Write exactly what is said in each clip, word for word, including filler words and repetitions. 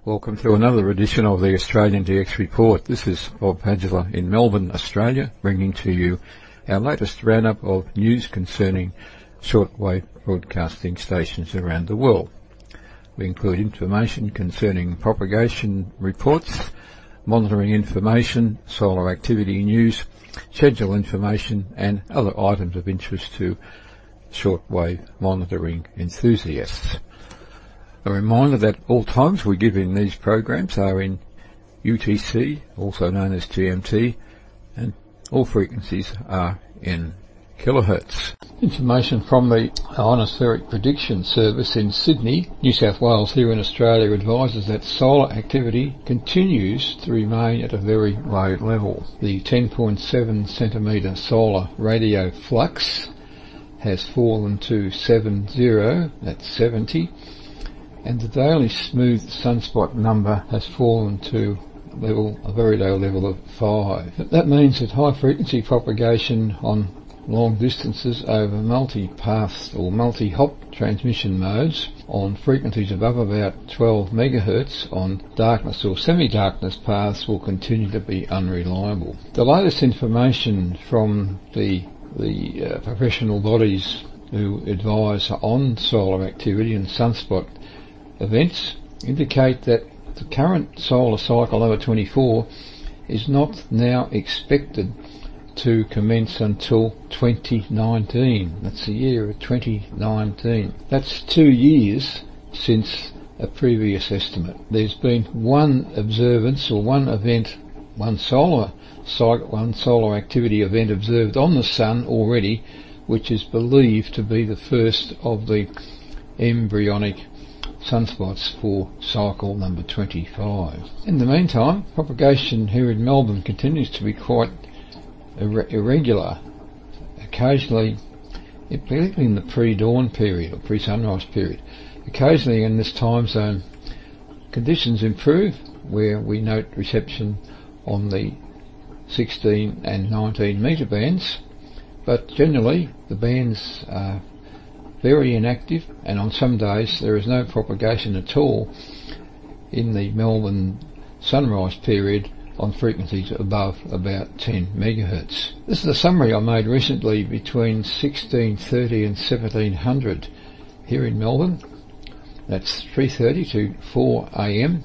Welcome to another edition of the Australian D X Report. This is Bob Padula in Melbourne, Australia, bringing to you our latest roundup of news concerning shortwave broadcasting stations around the world. We include information concerning propagation reports, monitoring information, solar activity news, schedule information and other items of interest to shortwave monitoring enthusiasts. A reminder that all times we give in these programs are in U T C, also known as G M T, and all frequencies are in kilohertz. Information from the Ionospheric Prediction Service in Sydney, New South Wales here in Australia advises that solar activity continues to remain at a very low level. The ten point seven centimetre solar radio flux has fallen to seventy, that's seventy, and the daily smooth sunspot number has fallen to level, a very low level of five. That means that high frequency propagation on long distances over multi-path or multi-hop transmission modes on frequencies above about twelve megahertz on darkness or semi-darkness paths will continue to be unreliable. The latest information from the, the uh, professional bodies who advise on solar activity and sunspot events indicate that the current solar cycle over twenty-four is not now expected to commence until twenty nineteen. That's the year of twenty nineteen. That's two years since a previous estimate. There's been one observance or one event, one solar cycle, one solar activity event observed on the Sun already, which is believed to be the first of the embryonic sunspots for cycle number twenty-five. In the meantime, propagation here in Melbourne continues to be quite ir- irregular. Occasionally, particularly in the pre-dawn period or pre-sunrise period, occasionally in this time zone, conditions improve where we note reception on the sixteen and nineteen metre bands, but generally the bands are very inactive, and on some days there is no propagation at all in the Melbourne sunrise period on frequencies above about ten megahertz. This is a summary I made recently between sixteen thirty and seventeen hundred here in Melbourne. That's three thirty to four a m,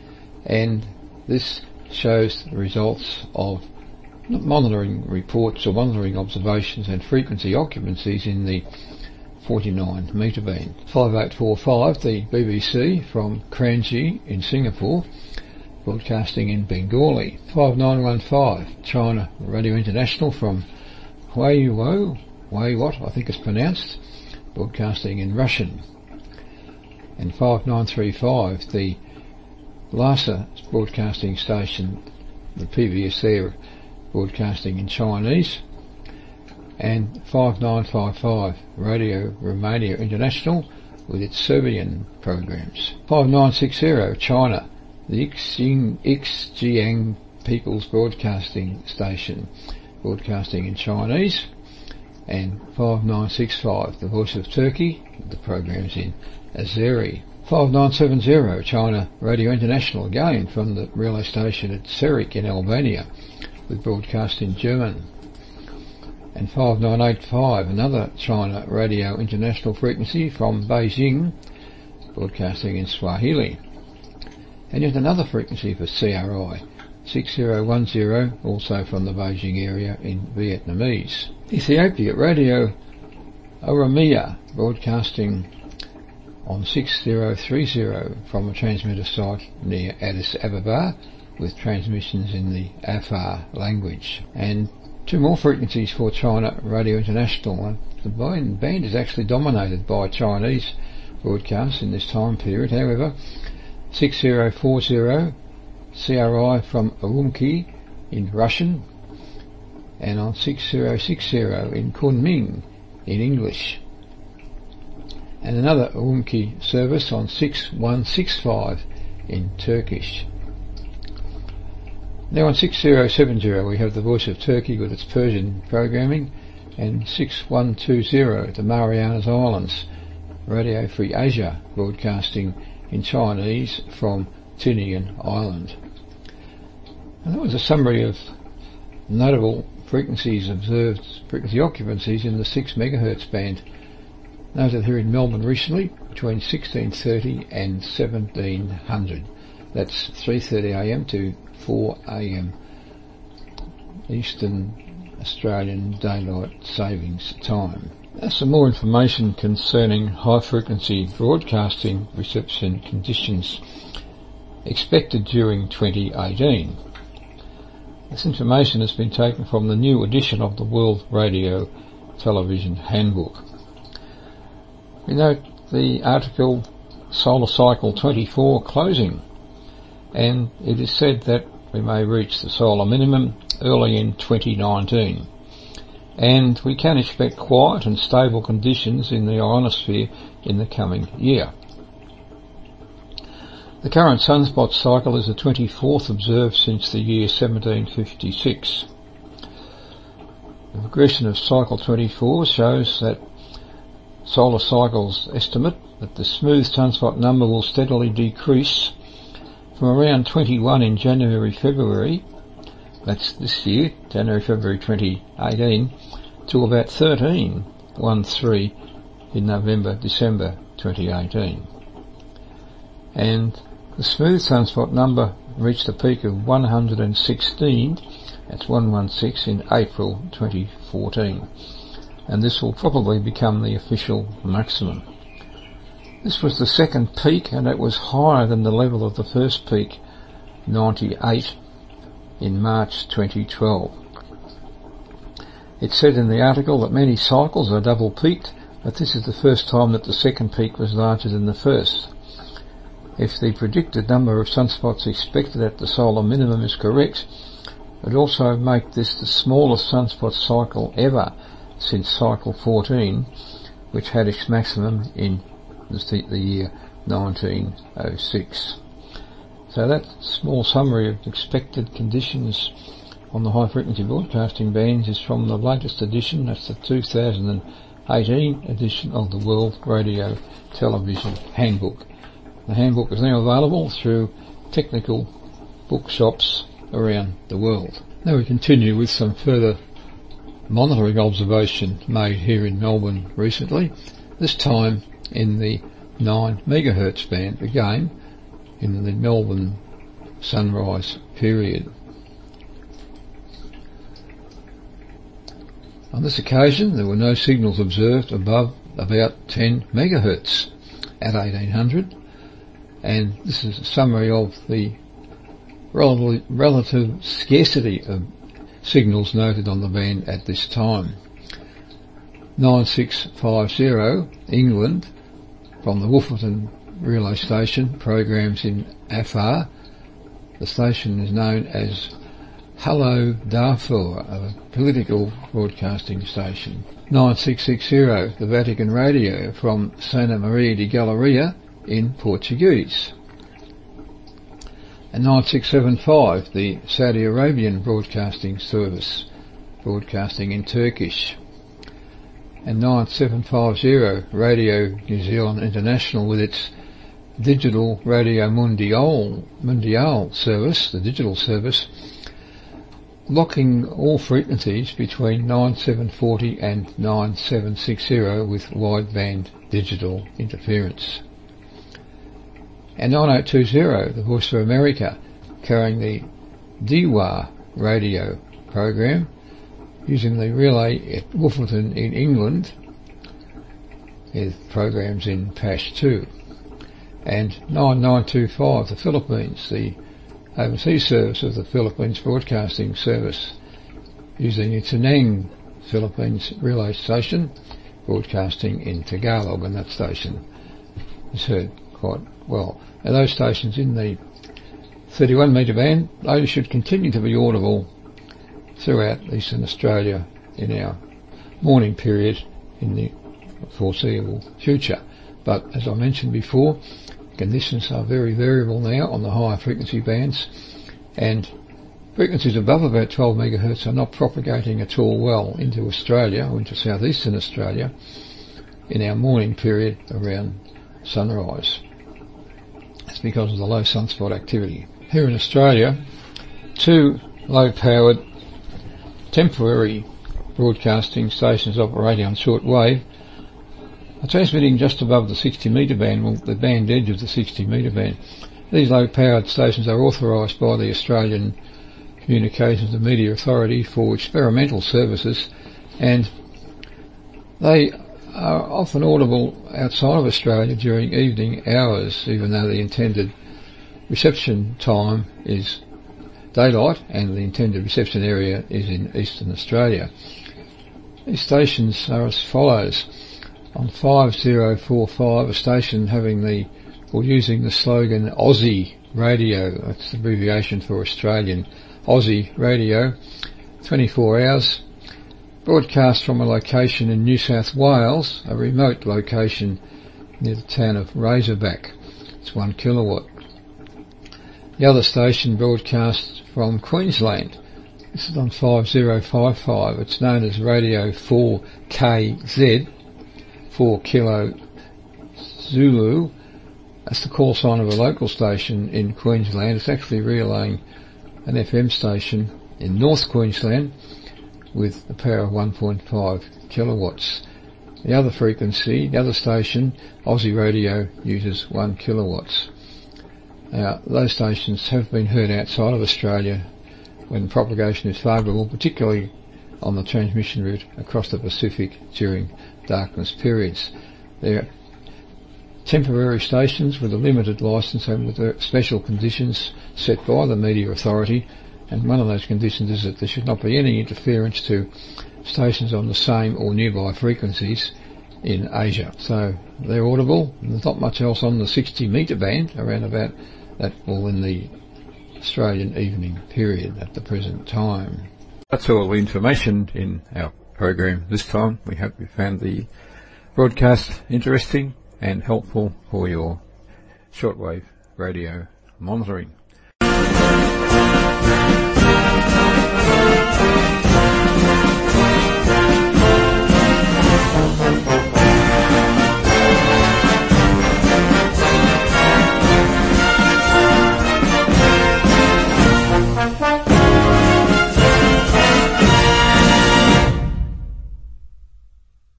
and this shows the results of monitoring reports or monitoring observations and frequency occupancies in the forty-nine metre band. five eight four five, the B B C from Kranji in Singapore, broadcasting in Bengali. five nine one five, China Radio International from Huayuo, Huayuot, I think it's pronounced, broadcasting in Russian. And five nine three five, the Lhasa broadcasting station, the P B S there, broadcasting in Chinese. And five nine five five, Radio Romania International with its Serbian programs. five nine six zero, China, the Xjiang People's Broadcasting Station, broadcasting in Chinese. And five nine six five, the Voice of Turkey, the programs in Azeri. five nine seven zero, China Radio International, again from the relay station at Serik in Albania, with broadcast in German. And five nine eight five, another China Radio International frequency from Beijing, broadcasting in Swahili. And yet another frequency for C R I, six zero one zero, also from the Beijing area in Vietnamese. Ethiopia Radio Oromia, broadcasting on six zero three zero from a transmitter site near Addis Ababa, with transmissions in the Afar language. And two more frequencies for China Radio International. The band is actually dominated by Chinese broadcasts in this time period. However, six zero four zero C R I from Urumqi in Russian, and on six zero six zero in Kunming in English. And another Urumqi service on six one six five in Turkish. Now on six zero seven zero we have the Voice of Turkey with its Persian programming, and six one two zero, the Marianas Islands, Radio Free Asia, broadcasting in Chinese from Tinian Island. And that was a summary of notable frequencies observed, frequency occupancies in the six megahertz band, noted here in Melbourne recently between sixteen thirty and seventeen hundred. That's three thirty a m to four a m Eastern Australian Daylight Savings Time. Now some more information concerning high frequency broadcasting reception conditions expected during twenty eighteen. This information has been taken from the new edition of the World Radio Television Handbook. We note the article Solar Cycle twenty-four closing, and it is said that we may reach the solar minimum early in twenty nineteen, and we can expect quiet and stable conditions in the ionosphere in the coming year. The current sunspot cycle is the twenty-fourth observed since the year seventeen fifty-six. The progression of cycle twenty-four shows that Solar Cycle's estimate that the smooth sunspot number will steadily decrease from around twenty-one in January February, that's this year, January February twenty eighteen, to about thirteen, one three, in November December twenty eighteen. And the smooth sunspot number reached a peak of one hundred sixteen, that's one hundred sixteen, in April twenty fourteen, and this will probably become the official maximum. This was the second peak, and it was higher than the level of the first peak, ninety-eight, in March twenty twelve. It said in the article that many cycles are double peaked, but this is the first time that the second peak was larger than the first. If the predicted number of sunspots expected at the solar minimum is correct, it would also make this the smallest sunspot cycle ever since cycle fourteen, which had its maximum in the year nineteen oh six. So that small summary of expected conditions on the high frequency broadcasting bands is from the latest edition, that's the two thousand eighteen edition of the World Radio Television Handbook. The handbook is now available through technical bookshops around the world. Now we continue with some further monitoring observation made here in Melbourne recently, this time in the nine megahertz band, again in the Melbourne sunrise period. On this occasion there were no signals observed above about ten megahertz at eighteen hundred, and this is a summary of the relative, relative scarcity of signals noted on the band at this time. nine six five zero, England, from the Wolferton relay station, programs in Afar. The station is known as Hello Darfur, a political broadcasting station. nine six six zero, the Vatican Radio, from Santa Maria de Galleria in Portuguese. And nine six seven five, the Saudi Arabian Broadcasting Service, broadcasting in Turkish. And nine seven five zero, Radio New Zealand International, with its digital Radio Mundial, Mundial service, the digital service, locking all frequencies between nine seven forty and nine seven sixty with wideband digital interference. And nine eight two zero, the Voice of America, carrying the D W A radio program, using the relay at Wolferton in England, with programs in Pashto. And nine nine two five, the Philippines, the overseas service of the Philippines Broadcasting Service, using the Tanang Philippines relay station, broadcasting in Tagalog, and that station is heard quite well. Now those stations in the thirty-one metre band, those should continue to be audible throughout Eastern Australia in our morning period in the foreseeable future. But as I mentioned before, conditions are very variable now on the higher frequency bands, and frequencies above about twelve megahertz are not propagating at all well into Australia or into southeastern Australia in our morning period around sunrise. It's because of the low sunspot activity. Here in Australia, two low-powered temporary broadcasting stations operating on shortwave are transmitting just above the sixty metre band, well, the band edge of the sixty metre band. These low-powered stations are authorised by the Australian Communications and Media Authority for experimental services, and they are often audible outside of Australia during evening hours, even though the intended reception time is daylight and the intended reception area is in eastern Australia. These stations are as follows. On five zero four five, a station having the, or using the slogan Aussie Radio, that's the abbreviation for Australian Aussie Radio, twenty-four hours, broadcast from a location in New South Wales, a remote location near the town of Razorback. It's one kilowatt. The other station broadcasts from Queensland. This is on five zero five five. It's known as Radio four K Z, four Kilo Zulu. That's the call sign of a local station in Queensland. It's actually relaying an F M station in North Queensland with a power of one point five kilowatts. The other frequency, the other station, Aussie Radio, uses one kilowatts. Now, those stations have been heard outside of Australia when propagation is favourable, particularly on the transmission route across the Pacific during darkness periods. They're temporary stations with a limited licence and with special conditions set by the Media Authority, and one of those conditions is that there should not be any interference to stations on the same or nearby frequencies in Asia. So they're audible, and there's not much else on the sixty metre band around about that, well, in the Australian evening period at the present time. That's all the information in our program this time. We hope you found the broadcast interesting and helpful for your shortwave radio monitoring.